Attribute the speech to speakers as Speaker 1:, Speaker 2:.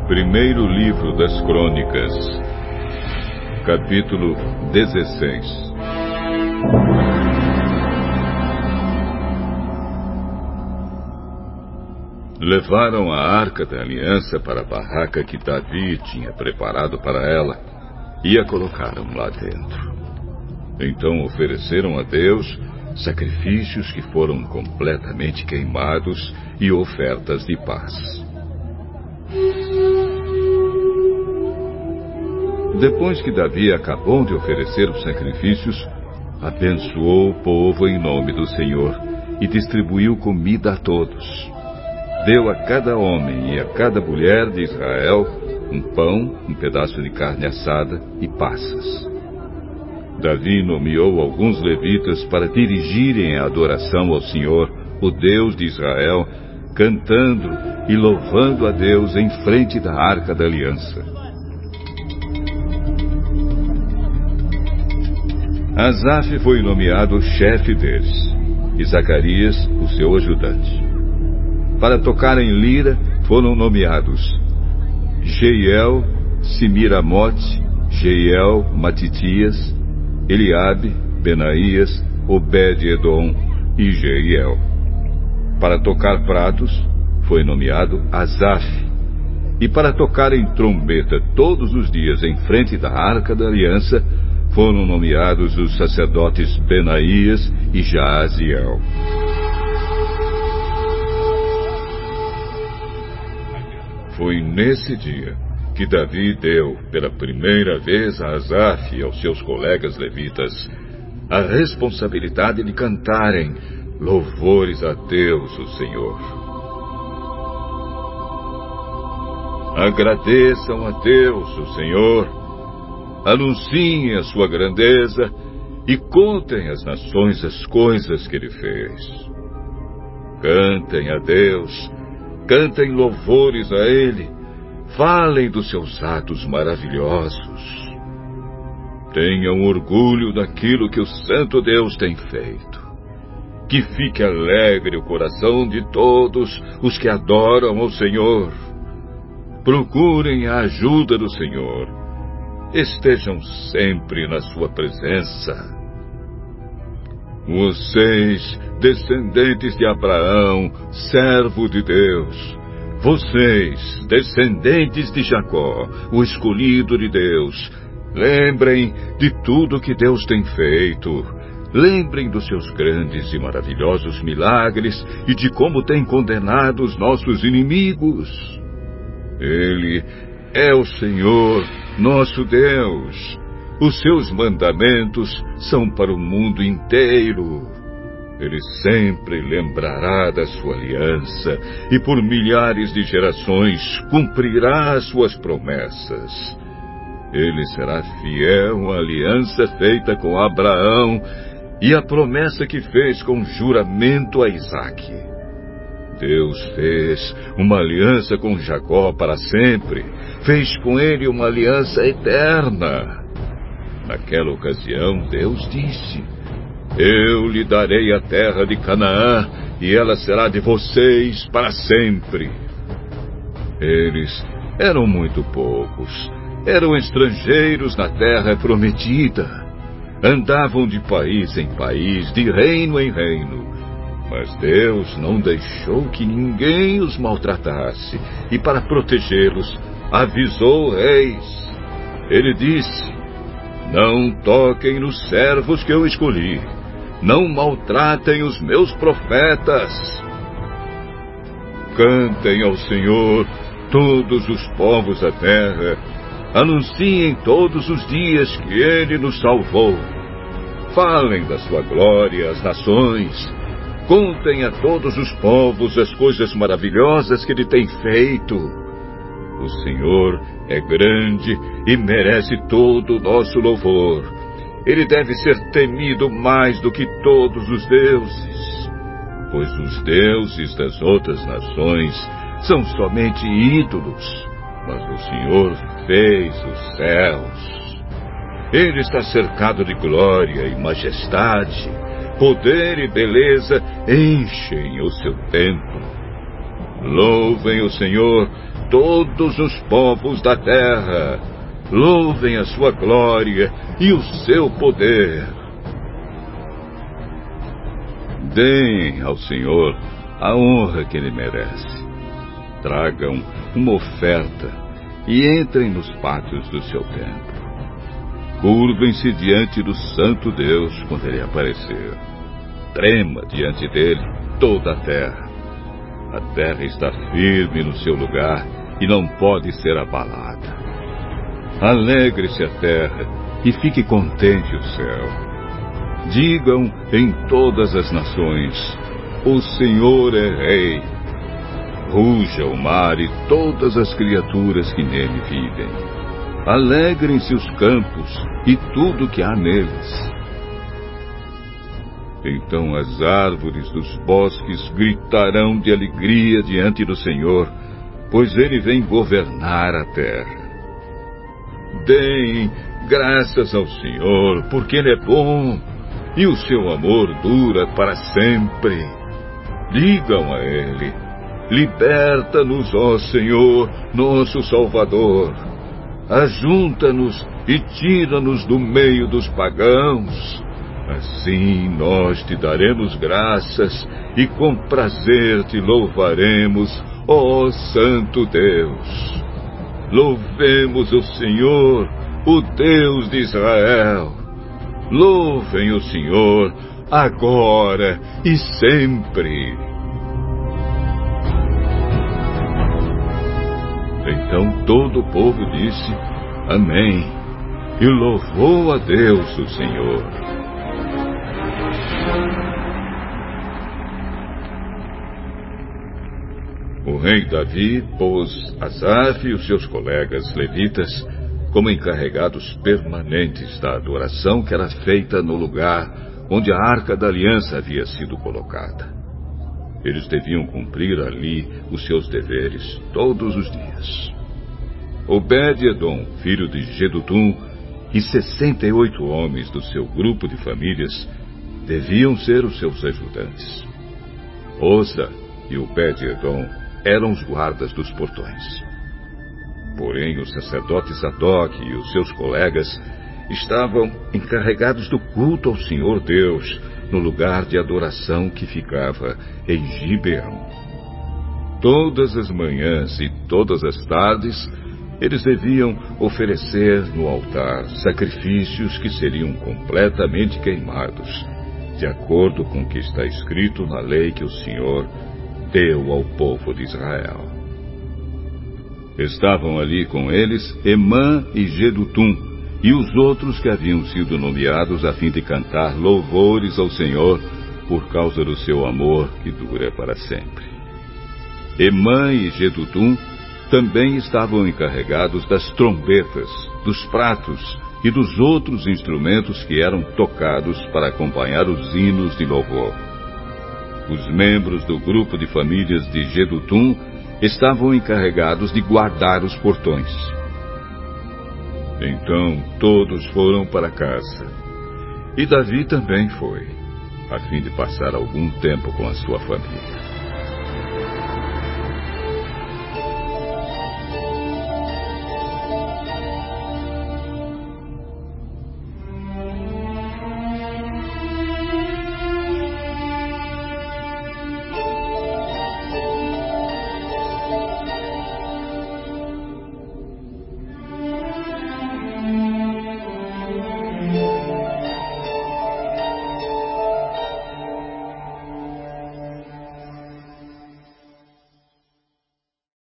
Speaker 1: Primeiro livro das Crônicas, capítulo 16. Levaram a Arca da Aliança para a barraca que Davi tinha preparado para ela e a colocaram lá dentro. Então ofereceram a Deus sacrifícios que foram completamente queimados e ofertas de paz. Depois que Davi acabou de oferecer os sacrifícios, abençoou o povo em nome do Senhor e distribuiu comida a todos. Deu a cada homem e a cada mulher de Israel um pão, um pedaço de carne assada e passas. Davi nomeou alguns levitas para dirigirem a adoração ao Senhor, o Deus de Israel, cantando e louvando a Deus em frente da Arca da Aliança. Asaf foi nomeado chefe deles, e Zacarias, o seu ajudante. Para tocarem lira foram nomeados Jeiel, Simiramote, Jeiel, Matitias, Eliabe, Benaías, Obed-edom e Jeiel. Para tocar pratos foi nomeado Asaf. E para tocarem trombeta todos os dias em frente da Arca da Aliança foram nomeados os sacerdotes Benaías e Jaaziel. Foi nesse dia que Davi deu pela primeira vez a Asaf e aos seus colegas levitas a responsabilidade de cantarem louvores a Deus, o Senhor. Agradeçam a Deus, o Senhor. Anunciem a sua grandeza e contem às nações as coisas que Ele fez. Cantem a Deus, cantem louvores a Ele, falem dos seus atos maravilhosos. Tenham orgulho daquilo que o Santo Deus tem feito. Que fique alegre o coração de todos os que adoram ao Senhor. Procurem a ajuda do Senhor. Estejam sempre na sua presença. Vocês, descendentes de Abraão, servo de Deus, vocês, descendentes de Jacó, o escolhido de Deus, lembrem de tudo que Deus tem feito. Lembrem dos seus grandes e maravilhosos milagres e de como tem condenado os nossos inimigos. Ele é o Senhor, nosso Deus. Os seus mandamentos são para o mundo inteiro. Ele sempre lembrará da sua aliança e por milhares de gerações cumprirá as suas promessas. Ele será fiel à aliança feita com Abraão e à promessa que fez com juramento a Isaque. Deus fez uma aliança com Jacó para sempre, fez com ele uma aliança eterna. Naquela ocasião, Deus disse: Eu lhe darei a terra de Canaã, e ela será de vocês para sempre. Eles eram muito poucos, eram estrangeiros na terra prometida. Andavam de país em país, de reino em reino. Mas Deus não deixou que ninguém os maltratasse, e para protegê-los, avisou reis. Ele disse: Não toquem nos servos que eu escolhi, não maltratem os meus profetas. Cantem ao Senhor todos os povos da terra, anunciem todos os dias que Ele nos salvou. Falem da sua glória às nações. Contem a todos os povos as coisas maravilhosas que Ele tem feito. O Senhor é grande e merece todo o nosso louvor. Ele deve ser temido mais do que todos os deuses. Pois os deuses das outras nações são somente ídolos, mas o Senhor fez os céus. Ele está cercado de glória e majestade. Poder e beleza enchem o seu templo. Louvem o Senhor, todos os povos da terra. Louvem a sua glória e o seu poder. Deem ao Senhor a honra que Ele merece. Tragam uma oferta e entrem nos pátios do seu templo. Curvem-se diante do Santo Deus quando Ele aparecer. Trema diante dele toda a terra. A terra está firme no seu lugar e não pode ser abalada. Alegre-se a terra e fique contente o céu. Digam em todas as nações: o Senhor é Rei. Ruja o mar e todas as criaturas que nele vivem. Alegrem-se os campos e tudo que há neles. Então as árvores dos bosques gritarão de alegria diante do Senhor, pois Ele vem governar a terra. Deem graças ao Senhor, porque Ele é bom, e o seu amor dura para sempre. Digam a Ele: liberta-nos, ó Senhor, nosso Salvador. Ajunta-nos e tira-nos do meio dos pagãos. Assim nós te daremos graças e com prazer te louvaremos, ó Santo Deus. Louvemos o Senhor, o Deus de Israel. Louvem o Senhor, agora e sempre. Então todo o povo disse: Amém, e louvou a Deus o Senhor. O rei Davi pôs Asaf e os seus colegas levitas como encarregados permanentes da adoração que era feita no lugar onde a Arca da Aliança havia sido colocada. Eles deviam cumprir ali os seus deveres todos os dias. Obed-edom, filho de Jedutum, e 68 homens do seu grupo de famílias deviam ser os seus ajudantes. Oza e Obed-edom eram os guardas dos portões. Porém, o sacerdote Zadok e os seus colegas estavam encarregados do culto ao Senhor Deus, no lugar de adoração que ficava em Gibeão. Todas as manhãs e todas as tardes, eles deviam oferecer no altar sacrifícios que seriam completamente queimados, de acordo com o que está escrito na lei que o Senhor deu ao povo de Israel. Estavam ali com eles Emã e Jedutum e os outros que haviam sido nomeados a fim de cantar louvores ao Senhor por causa do seu amor que dura para sempre. Emã e Jedutum também estavam encarregados das trombetas, dos pratos e dos outros instrumentos que eram tocados para acompanhar os hinos de louvor. Os membros do grupo de famílias de Jedutum estavam encarregados de guardar os portões. Então todos foram para casa. E Davi também foi, a fim de passar algum tempo com a sua família.